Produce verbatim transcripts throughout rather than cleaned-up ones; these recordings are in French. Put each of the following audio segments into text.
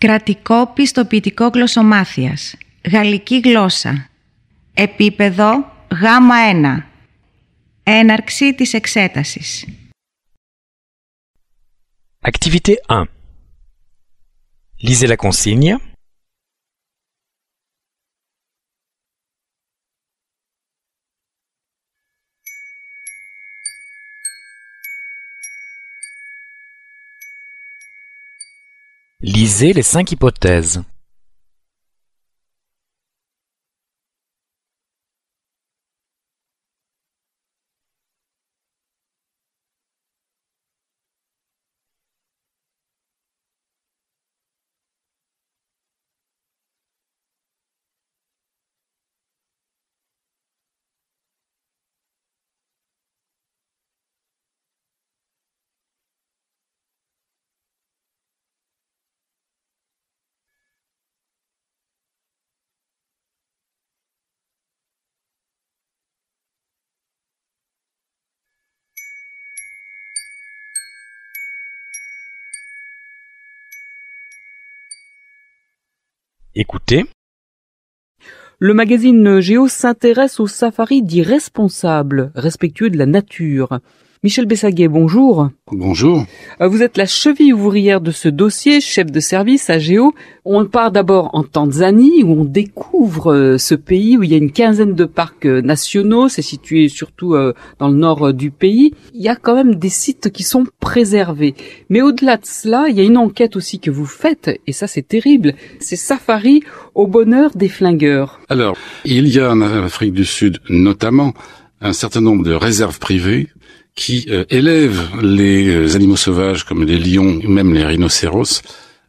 Κρατικό πιστοποιητικό γλωσσομάθειας. Γαλλική γλώσσα. Επίπεδο γάμα ένα. Έναρξη της εξέτασης. Activité un. Lisez la consigne. Lisez les cinq hypothèses. Écoutez. Le magazine Géo s'intéresse aux safaris dits responsables, respectueux de la nature. Michel Bessaguet, bonjour. Bonjour. Vous êtes la cheville ouvrière de ce dossier, chef de service à Géo. On part d'abord en Tanzanie, où on découvre ce pays, où il y a une quinzaine de parcs nationaux. C'est situé surtout dans le nord du pays. Il y a quand même des sites qui sont préservés. Mais au-delà de cela, il y a une enquête aussi que vous faites, et ça c'est terrible. C'est Safari au bonheur des flingueurs. Alors, il y a en Afrique du Sud notamment un certain nombre de réserves privées qui euh, élèvent les euh, animaux sauvages comme les lions ou même les rhinocéros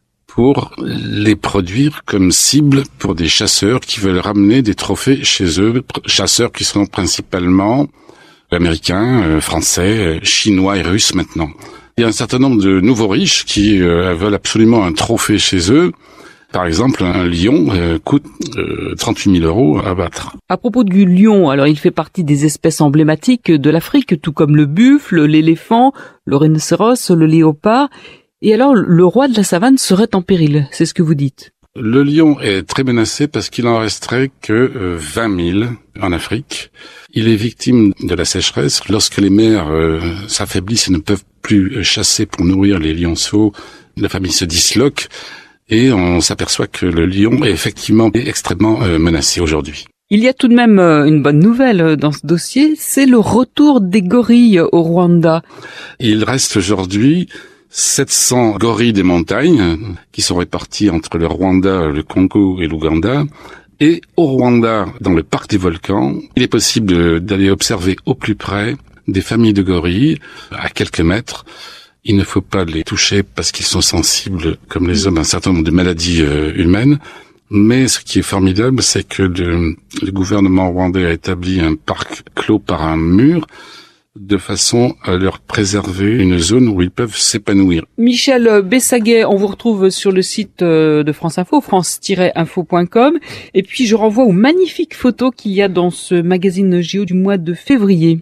pour les produire comme cible pour des chasseurs qui veulent ramener des trophées chez eux, chasseurs qui sont principalement américains, euh, français, euh, chinois et russes maintenant. Il y a un certain nombre de nouveaux riches qui euh, veulent absolument un trophée chez eux. Par exemple, un lion euh, coûte euh, trente-huit mille euros à abattre. À propos du lion, alors il fait partie des espèces emblématiques de l'Afrique, tout comme le buffle, l'éléphant, le rhinocéros, le léopard. Et alors, le roi de la savane serait en péril, c'est ce que vous dites. Le lion est très menacé parce qu'il en resterait que euh, vingt mille en Afrique. Il est victime de la sécheresse. Lorsque les mers euh, s'affaiblissent et ne peuvent plus chasser pour nourrir les lionceaux, la famille se disloque. Et on s'aperçoit que le lion est effectivement extrêmement euh, menacé aujourd'hui. Il y a tout de même euh, une bonne nouvelle dans ce dossier, c'est le retour des gorilles au Rwanda. Il reste aujourd'hui sept cents gorilles des montagnes qui sont répartis entre le Rwanda, le Congo et l'Ouganda. Et au Rwanda, dans le parc des volcans, il est possible d'aller observer au plus près des familles de gorilles à quelques mètres. Il ne faut pas les toucher parce qu'ils sont sensibles, comme les hommes, à un certain nombre de maladies euh, humaines. Mais ce qui est formidable, c'est que le, le gouvernement rwandais a établi un parc clos par un mur de façon à leur préserver une zone où ils peuvent s'épanouir. Michel Bessaguet, on vous retrouve sur le site de France Info, france tiret info point com. Et puis je renvoie aux magnifiques photos qu'il y a dans ce magazine Géo du mois de février.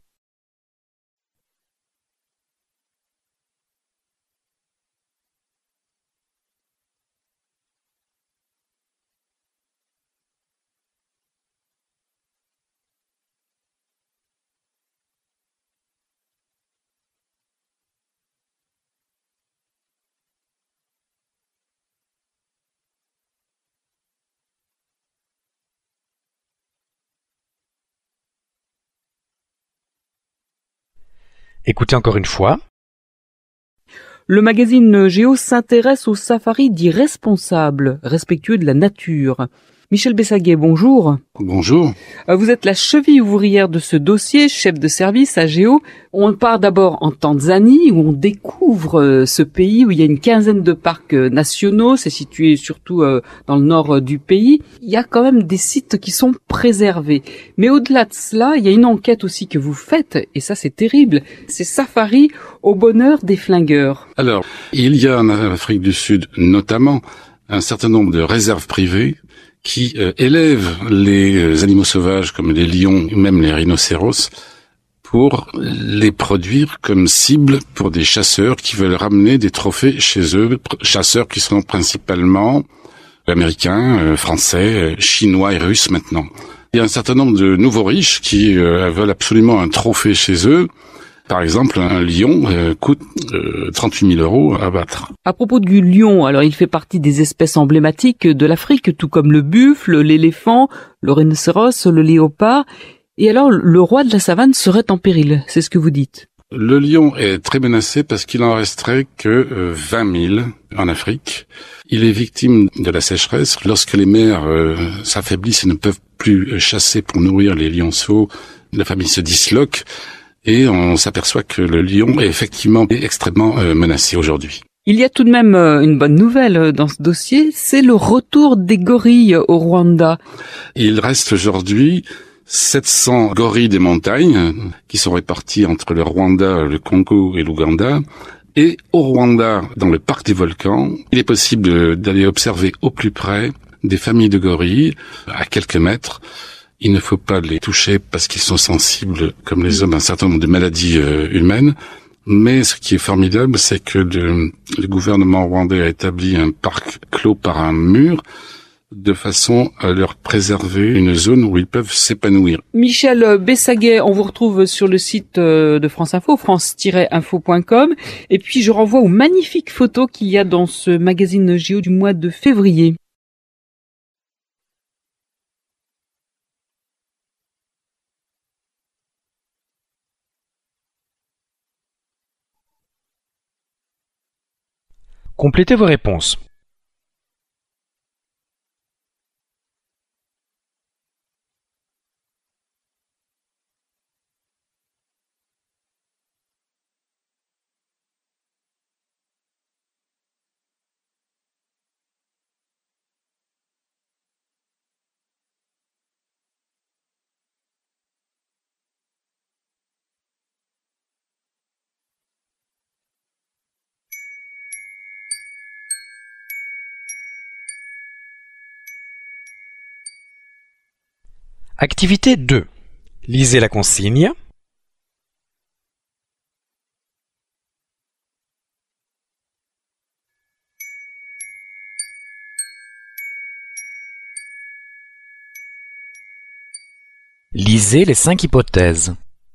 Écoutez encore une fois. Le magazine Géo s'intéresse aux safaris dits responsables, respectueux de la nature. Michel Bessaguet, bonjour. Bonjour. Vous êtes la cheville ouvrière de ce dossier, chef de service à Géo. On part d'abord en Tanzanie, où on découvre ce pays, où il y a une quinzaine de parcs nationaux. C'est situé surtout dans le nord du pays. Il y a quand même des sites qui sont préservés. Mais au-delà de cela, il y a une enquête aussi que vous faites, et ça c'est terrible. C'est Safari au bonheur des flingueurs. Alors, il y a en Afrique du Sud notamment un certain nombre de réserves privées qui euh, élèvent les euh, animaux sauvages comme les lions ou même les rhinocéros pour les produire comme cible pour des chasseurs qui veulent ramener des trophées chez eux, chasseurs qui sont principalement américains, euh, français, chinois et russes maintenant. Il y a un certain nombre de nouveaux riches qui euh, veulent absolument un trophée chez eux. Par exemple, un lion euh, coûte euh, trente-huit mille euros à abattre. À propos du lion, alors il fait partie des espèces emblématiques de l'Afrique, tout comme le buffle, l'éléphant, le rhinocéros, le léopard. Et alors, le roi de la savane serait en péril, c'est ce que vous dites. Le lion est très menacé parce qu'il en resterait que euh, vingt mille en Afrique. Il est victime de la sécheresse. Lorsque les mers euh, s'affaiblissent et ne peuvent plus chasser pour nourrir les lionceaux, la famille se disloque et on s'aperçoit que le lion est effectivement extrêmement euh, menacé aujourd'hui. Il y a tout de même une bonne nouvelle dans ce dossier, c'est le retour des gorilles au Rwanda. Il reste aujourd'hui sept cents gorilles des montagnes qui sont répartis entre le Rwanda, le Congo et l'Ouganda. Et au Rwanda, dans le parc des volcans, il est possible d'aller observer au plus près des familles de gorilles à quelques mètres. Il ne faut pas les toucher parce qu'ils sont sensibles, comme les hommes, à un certain nombre de maladies euh, humaines. Mais ce qui est formidable, c'est que le, le gouvernement rwandais a établi un parc clos par un mur de façon à leur préserver une zone où ils peuvent s'épanouir. Michel Bessaguet, on vous retrouve sur le site de France Info, france tiret info point com. Et puis je renvoie aux magnifiques photos qu'il y a dans ce magazine Géo du mois de février. Complétez vos réponses. Activité deux. Lisez la consigne. Lisez les cinq hypothèses.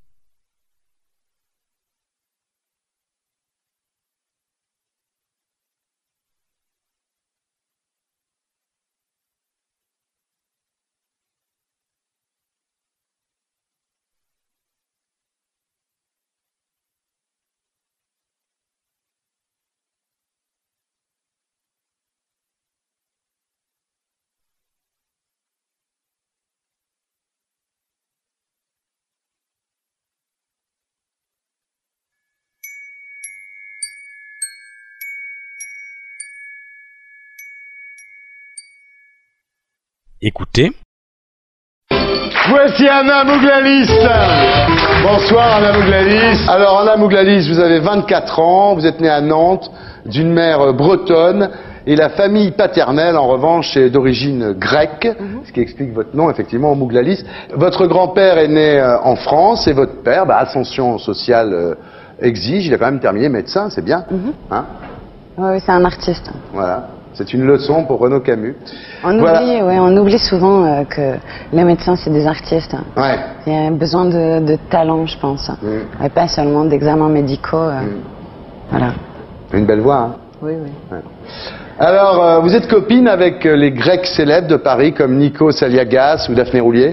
Écoutez. Voici Anna Mouglalis. Bonsoir Anna Mouglalis. Alors Anna Mouglalis, vous avez vingt-quatre ans, vous êtes née à Nantes, d'une mère bretonne, et la famille paternelle en revanche est d'origine grecque, mm-hmm. ce qui explique votre nom effectivement, Mouglalis. Votre grand-père est né en France et votre père, bah, ascension sociale euh, exige, il a quand même terminé médecin, c'est bien, mm-hmm. hein? Oui, c'est un artiste. Voilà. C'est une leçon pour Renaud Camus. On voilà. oublie, ouais, on oublie souvent euh, que les médecins, c'est des artistes. Ouais. Il y a besoin de, de talent, je pense. Mm. Et pas seulement d'examens médicaux. Euh, mm. Voilà. Une belle voix, hein? Oui, oui. Ouais. Alors, euh, vous êtes copine avec euh, les Grecs célèbres de Paris comme Nikos Aliagas ou Daphné Roulier?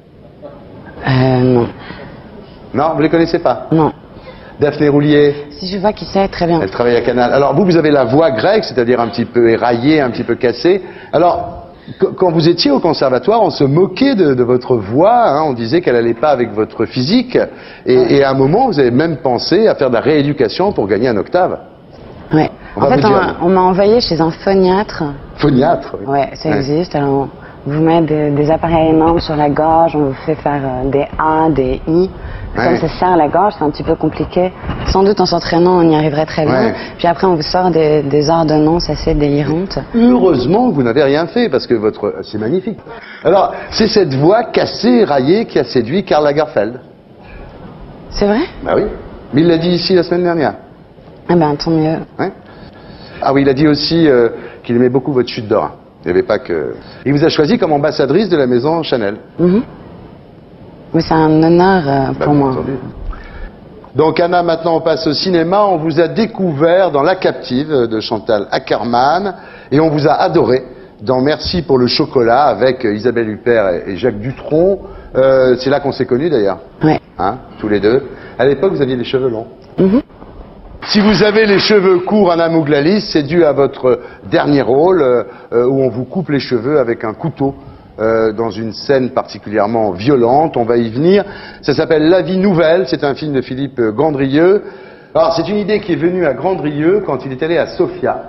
Euh, non. Non, vous les connaissez pas? Non. Daphné Roulier. Si je vois qui c'est, très bien. Elle travaille à Canal. Alors vous, vous avez la voix grecque, c'est-à-dire un petit peu éraillée, un petit peu cassée. Alors, quand vous étiez au conservatoire, on se moquait de, de votre voix, hein, on disait qu'elle n'allait pas avec votre physique. Et, et à un moment, vous avez même pensé à faire de la rééducation pour gagner un octave. Oui. En fait, on, on m'a envoyé chez un phoniatre. Phoniatre, oui. Ouais, ça ouais. existe. Alors, on vous met des, des appareils énormes sur la gorge, on vous fait faire euh, des A, des I. Ouais. Comme ça serre la gorge, c'est un petit peu compliqué. Sans doute en s'entraînant, on y arriverait très bien. Ouais. Puis après, on vous sort des, des ordonnances assez délirantes. Heureusement que vous n'avez rien fait, parce que votre... c'est magnifique. Alors, c'est cette voix cassée, raillée, qui a séduit Karl Lagerfeld. C'est vrai? Bah oui. Mais il l'a dit ici la semaine dernière. Ah ben, tant mieux. Ouais. Ah oui, il a dit aussi euh, qu'il aimait beaucoup votre chute d'or. Il n'y avait pas que... Il vous a choisi comme ambassadrice de la maison Chanel. Mm-hmm. Mais c'est un honneur euh, Bah, pour moi. entendu. Donc Anna, maintenant on passe au cinéma. On vous a découvert dans La Captive de Chantal Akerman et on vous a adoré dans Merci pour le chocolat avec Isabelle Huppert et Jacques Dutronc. Euh, c'est là qu'on s'est connus d'ailleurs. Ouais. Hein, tous les deux. À l'époque, vous aviez les cheveux longs. Mm-hmm. Si vous avez les cheveux courts, Anna Mouglalis, c'est dû à votre dernier rôle euh, où on vous coupe les cheveux avec un couteau euh, dans une scène particulièrement violente. On va y venir. Ça s'appelle La vie nouvelle. C'est un film de Philippe Gandrieux. Alors, c'est une idée qui est venue à Gandrieux quand il est allé à Sofia.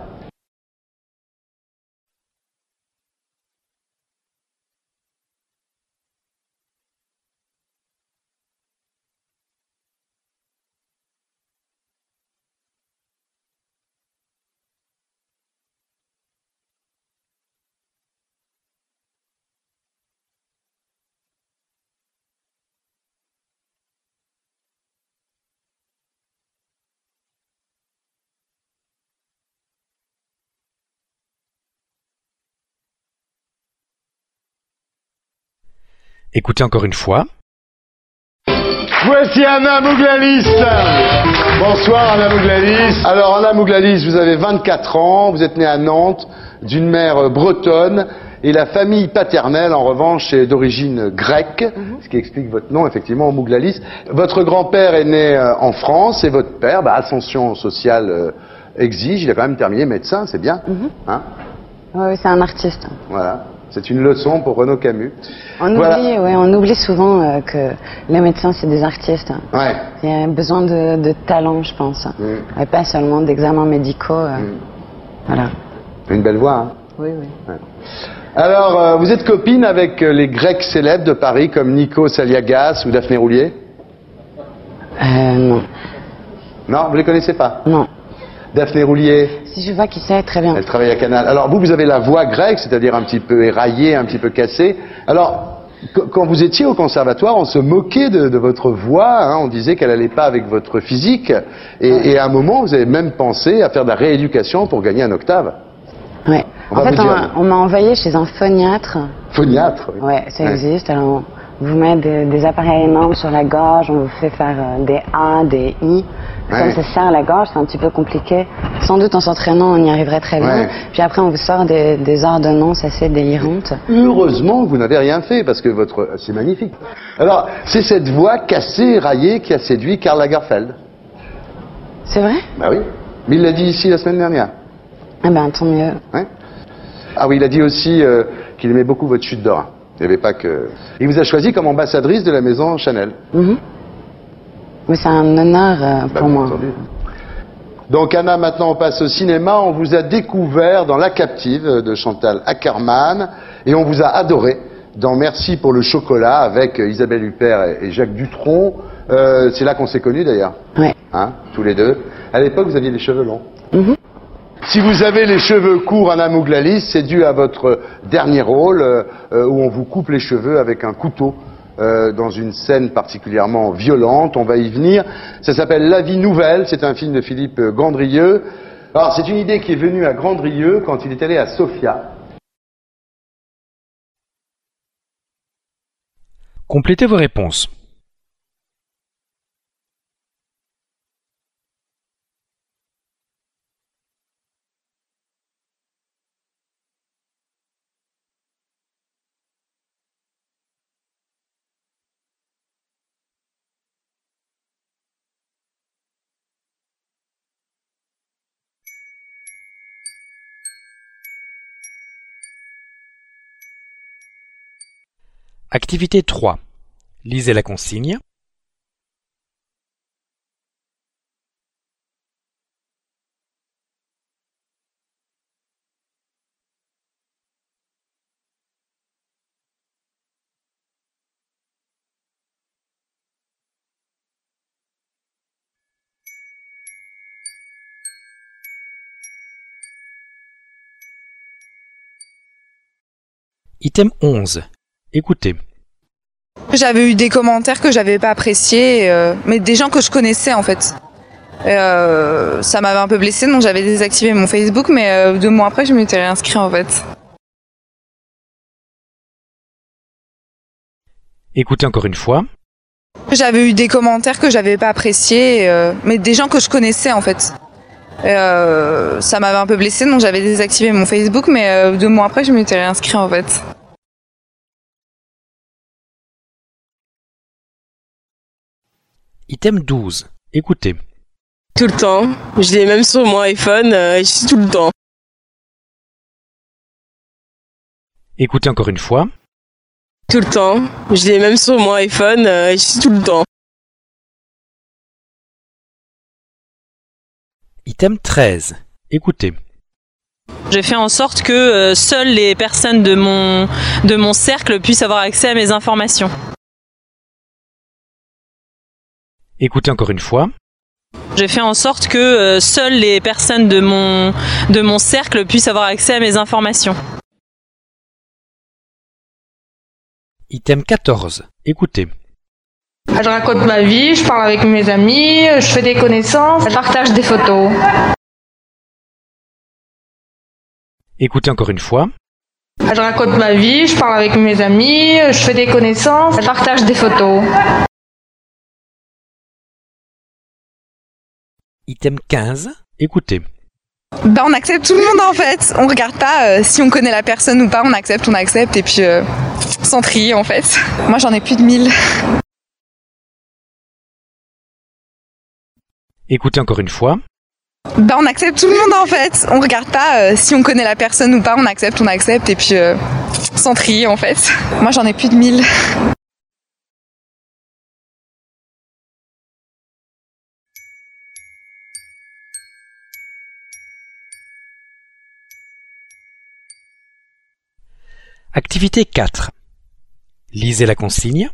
Écoutez encore une fois. Voici Anna Mouglalis. Bonsoir Anna Mouglalis. Alors Anna Mouglalis, vous avez vingt-quatre ans, vous êtes née à Nantes d'une mère bretonne et la famille paternelle en revanche est d'origine grecque, mm-hmm. ce qui explique votre nom effectivement Mouglalis. Votre grand-père est né euh, en France et votre père, bah, ascension sociale euh, exige, il a quand même terminé médecin, c'est bien. Mm-hmm. Hein? Oui, c'est un artiste. Voilà. C'est une leçon pour Renaud Camus. On, voilà. oublie, ouais, on oublie souvent euh, que les médecins, c'est des artistes. Ouais. Il y a besoin de, de talent, je pense. Mm. Et pas seulement d'examens médicaux. Euh, mm. Voilà. Une belle voix, hein? Oui, oui. Ouais. Alors, euh, vous êtes copine avec les Grecs célèbres de Paris comme Nikos Aliagas ou Daphné Roulier? Euh, non. Non, vous les connaissez pas? Non. Daphné Roulier? Si je vois qui c'est, très bien. Elle travaille à Canal. Alors vous, vous avez la voix grecque, c'est-à-dire un petit peu éraillée, un petit peu cassée. Alors, quand vous étiez au conservatoire, on se moquait de, de votre voix, hein, on disait qu'elle n'allait pas avec votre physique. Et, ouais. et à un moment, vous avez même pensé à faire de la rééducation pour gagner un octave. Oui. En fait, on, on m'a envoyé chez un phoniatre. Phoniatre? Oui, ouais, ça ouais. existe. Alors, on vous met des, des appareils énormes sur la gorge, on vous fait faire euh, des A, des I. Ouais. Comme ça serre la gorge, c'est un petit peu compliqué. Sans doute en s'entraînant, on y arriverait très bien. Ouais. Puis après, on vous sort des, des ordonnances assez délirantes. Heureusement que vous n'avez rien fait, parce que votre... c'est magnifique. Alors, c'est cette voix cassée, raillée, qui a séduit Karl Lagerfeld. C'est vrai? Bah oui. Mais il l'a dit ici la semaine dernière. Ah ben, tant mieux. Ouais. Ah oui, il a dit aussi euh, qu'il aimait beaucoup votre chute d'or. Il n'y avait pas que... Il vous a choisi comme ambassadrice de la maison Chanel. Mm-hmm. Mais c'est un honneur euh, pour bah, moi. Entendu. Donc Anna, maintenant on passe au cinéma. On vous a découvert dans La Captive de Chantal Akerman et on vous a adoré dans Merci pour le chocolat avec Isabelle Huppert et Jacques Dutronc. Euh, c'est là qu'on s'est connus d'ailleurs. Ouais. Hein, tous les deux. À l'époque, vous aviez les cheveux longs. Mm-hmm. Si vous avez les cheveux courts, Anna Mouglalis, c'est dû à votre dernier rôle euh, où on vous coupe les cheveux avec un couteau. Euh, dans une scène particulièrement violente, on va y venir. Ça s'appelle La vie nouvelle, c'est un film de Philippe Gandrieux. Alors c'est une idée qui est venue à Gandrieux quand il est allé à Sofia. Complétez vos réponses. Activité trois. Lisez la consigne. Item onze. Écoutez. J'avais eu des commentaires que j'avais pas appréciés, euh, mais des gens que je connaissais en fait. Euh, ça m'avait un peu blessée, donc j'avais désactivé mon Facebook, mais euh, deux mois après, je m'étais réinscrite en fait. Écoutez encore une fois. J'avais eu des commentaires que j'avais pas appréciés, euh, mais des gens que je connaissais en fait. Euh, ça m'avait un peu blessée, donc j'avais désactivé mon Facebook, mais euh, deux mois après, je m'étais réinscrite en fait. Item douze. Écoutez. Tout le temps. Je l'ai même sur mon iPhone, euh, je suis tout le temps. Écoutez encore une fois. Tout le temps. Je l'ai même sur mon iPhone, euh, je suis tout le temps. Item treize. Écoutez. J'ai fait en sorte que euh, seules les personnes de mon, de mon cercle puissent avoir accès à mes informations. Écoutez encore une fois. J'ai fait en sorte que euh, seules les personnes de mon, de mon cercle puissent avoir accès à mes informations. Item quatorze. Écoutez. Je raconte ma vie, je parle avec mes amis, je fais des connaissances, je partage des photos. Écoutez encore une fois. Je raconte ma vie, je parle avec mes amis, je fais des connaissances, je partage des photos. Item quinze. Écoutez. Bah on accepte tout le monde en fait. On regarde pas euh, si on connaît la personne ou pas, on accepte, on accepte et puis euh, sans trier en fait. Moi j'en ai plus de mille. Écoutez encore une fois. Bah on accepte tout le monde en fait. On regarde pas euh, si on connaît la personne ou pas, on accepte, on accepte et puis euh, sans trier en fait. Moi j'en ai plus de mille. Activité quatre. Lisez la consigne.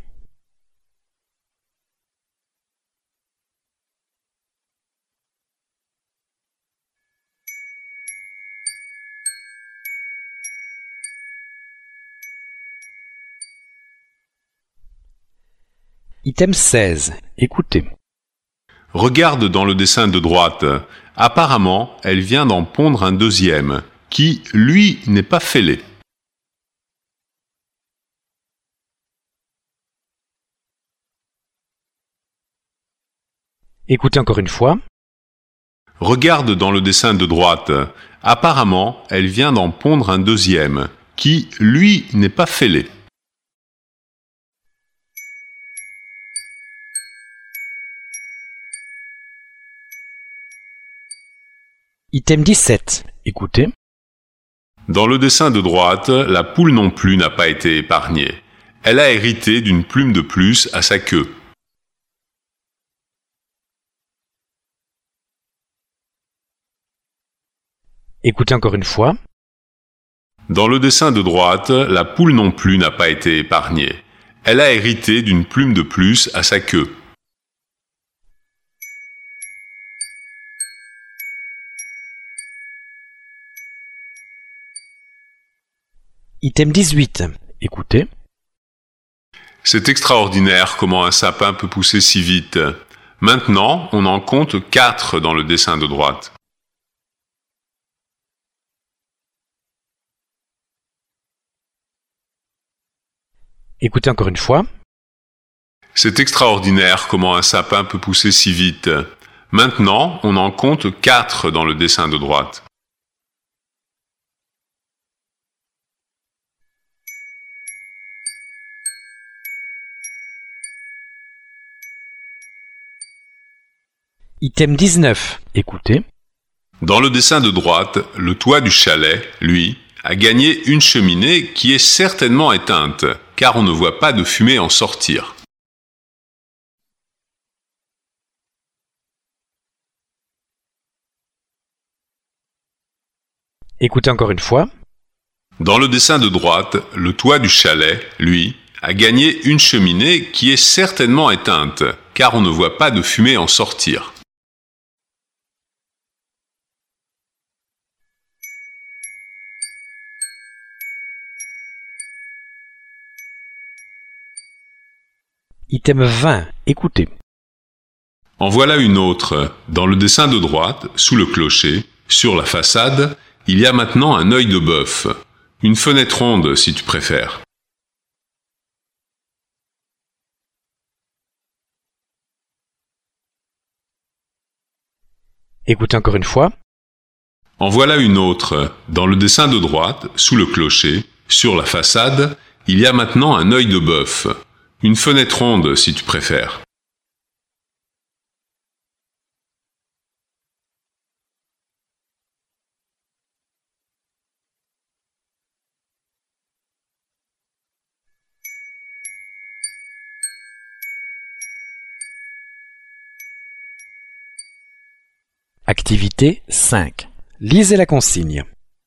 Item seize. Écoutez. Regarde dans le dessin de droite. Apparemment, elle vient d'en pondre un deuxième, qui, lui, n'est pas fêlé. Écoutez encore une fois. Regarde dans le dessin de droite. Apparemment, elle vient d'en pondre un deuxième, qui, lui, n'est pas fêlé. Item dix-sept. Écoutez. Dans le dessin de droite, la poule non plus n'a pas été épargnée. Elle a hérité d'une plume de plus à sa queue. Écoutez encore une fois. Dans le dessin de droite, la poule non plus n'a pas été épargnée. Elle a hérité d'une plume de plus à sa queue. Item dix-huit. Écoutez. C'est extraordinaire comment un sapin peut pousser si vite. Maintenant, on en compte quatre dans le dessin de droite. Écoutez encore une fois. C'est extraordinaire comment un sapin peut pousser si vite. Maintenant, on en compte quatre dans le dessin de droite. Item dix-neuf. Écoutez. Dans le dessin de droite, le toit du chalet, lui, a gagné une cheminée qui est certainement éteinte, car on ne voit pas de fumée en sortir. Écoutez encore une fois. Dans le dessin de droite, le toit du chalet, lui, a gagné une cheminée qui est certainement éteinte, car on ne voit pas de fumée en sortir. Item vingt, écoutez. En voilà une autre. Dans le dessin de droite, sous le clocher, sur la façade, il y a maintenant un œil de bœuf. Une fenêtre ronde, si tu préfères. Écoutez encore une fois. En voilà une autre. Dans le dessin de droite, sous le clocher, sur la façade, il y a maintenant un œil de bœuf. Une fenêtre ronde, si tu préfères. Activité cinq. Lisez la consigne.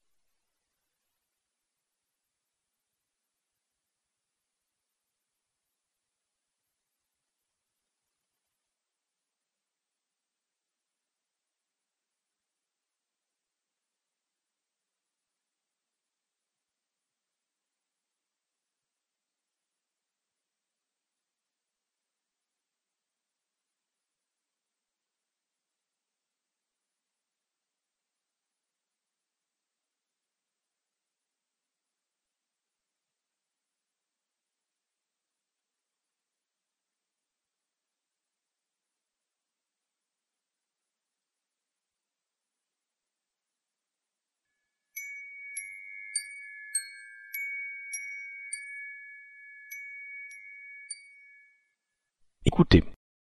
Écoutez.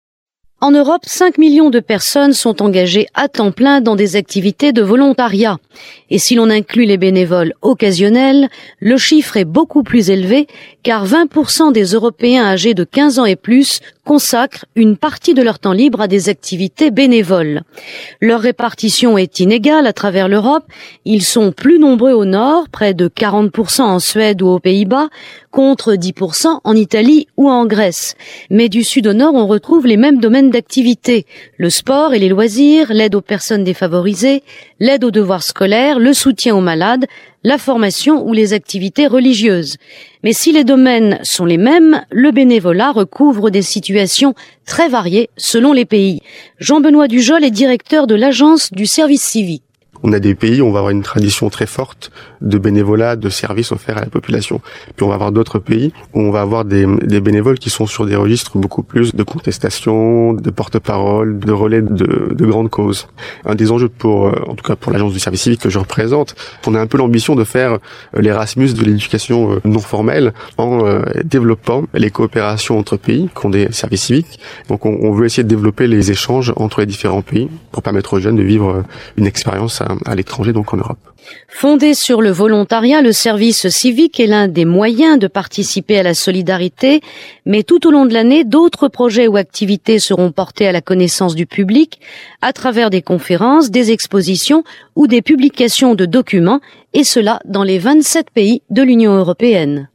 En Europe, cinq millions de personnes sont engagées à temps plein dans des activités de volontariat. Et si l'on inclut les bénévoles occasionnels, le chiffre est beaucoup plus élevé car vingt pour cent des Européens âgés de quinze ans et plus consacrent une partie de leur temps libre à des activités bénévoles. Leur répartition est inégale à travers l'Europe. Ils sont plus nombreux au nord, près de quarante pour cent en Suède ou aux Pays-Bas, contre dix pour cent en Italie ou en Grèce. Mais du sud au nord, on retrouve les mêmes domaines d'activité. Le sport et les loisirs, l'aide aux personnes défavorisées, l'aide aux devoirs scolaires, le soutien aux malades, la formation ou les activités religieuses. Mais si les domaines sont les mêmes, le bénévolat recouvre des situations très variées selon les pays. Jean-Benoît Dujol est directeur de l'Agence du service civique. On a des pays où on va avoir une tradition très forte de bénévolat, de services offerts à la population. Puis on va avoir d'autres pays où on va avoir des, des bénévoles qui sont sur des registres beaucoup plus de contestation, de porte-parole, de relais de, de grandes causes. Un des enjeux pour, en tout cas pour l'agence du service civique que je représente, on a un peu l'ambition de faire l'Erasmus de l'éducation non formelle en développant les coopérations entre pays qui ont des services civiques. Donc on, on veut essayer de développer les échanges entre les différents pays pour permettre aux jeunes de vivre une expérience à, à l'étranger, donc en Europe. Fondé sur le volontariat, le service civique est l'un des moyens de participer à la solidarité, mais tout au long de l'année, d'autres projets ou activités seront portés à la connaissance du public à travers des conférences, des expositions ou des publications de documents, et cela dans les vingt-sept pays de l'Union européenne.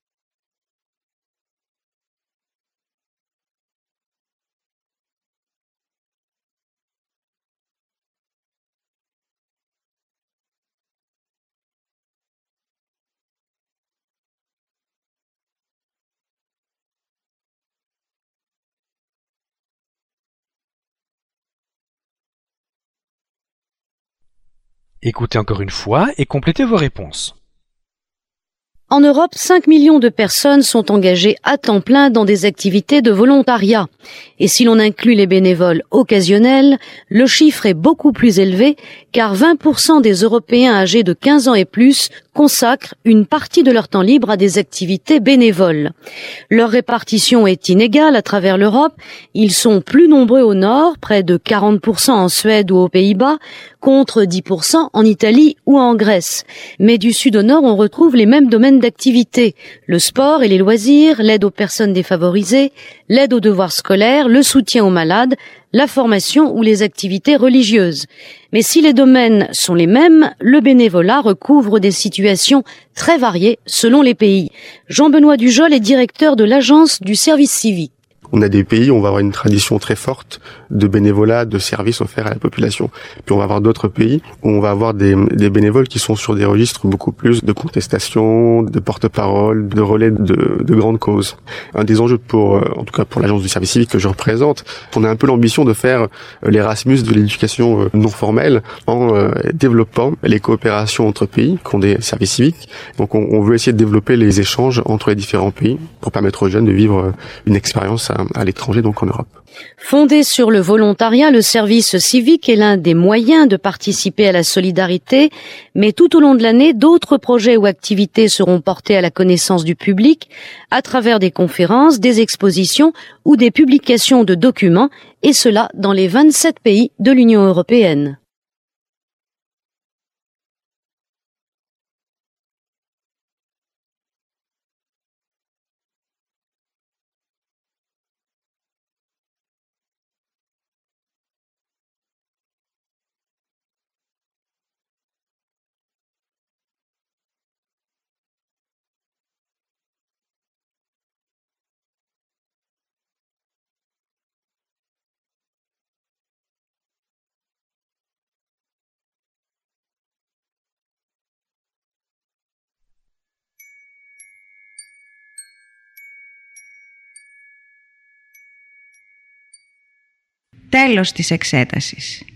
Écoutez encore une fois et complétez vos réponses. En Europe, cinq millions de personnes sont engagées à temps plein dans des activités de volontariat. Et si l'on inclut les bénévoles occasionnels, le chiffre est beaucoup plus élevé car vingt pour cent des Européens âgés de quinze ans et plus consacrent une partie de leur temps libre à des activités bénévoles. Leur répartition est inégale à travers l'Europe. Ils sont plus nombreux au nord, près de quarante pour cent en Suède ou aux Pays-Bas, contre dix pour cent en Italie ou en Grèce. Mais du sud au nord, on retrouve les mêmes domaines d'activité. Le sport et les loisirs, l'aide aux personnes défavorisées, l'aide aux devoirs scolaires, le soutien aux malades, la formation ou les activités religieuses. Mais si les domaines sont les mêmes, le bénévolat recouvre des situations très variées selon les pays. Jean-Benoît Dujol est directeur de l'Agence du service civique. On a des pays où on va avoir une tradition très forte de bénévolat, de services offerts à la population. Puis on va avoir d'autres pays où on va avoir des, des bénévoles qui sont sur des registres beaucoup plus de contestation, de porte-parole, de relais de, de grandes causes. Un des enjeux pour, en tout cas pour l'agence du service civique que je représente, on a un peu l'ambition de faire l'Erasmus de l'éducation non formelle en euh, développant les coopérations entre pays qui ont des services civiques. Donc on, on veut essayer de développer les échanges entre les différents pays pour permettre aux jeunes de vivre une expérience à, à l'étranger, donc en Europe. Fondé sur le volontariat, le service civique est l'un des moyens de participer à la solidarité, mais tout au long de l'année, d'autres projets ou activités seront portés à la connaissance du public à travers des conférences, des expositions ou des publications de documents, et cela dans les vingt-sept pays de l'Union européenne. Τέλος της εξέτασης.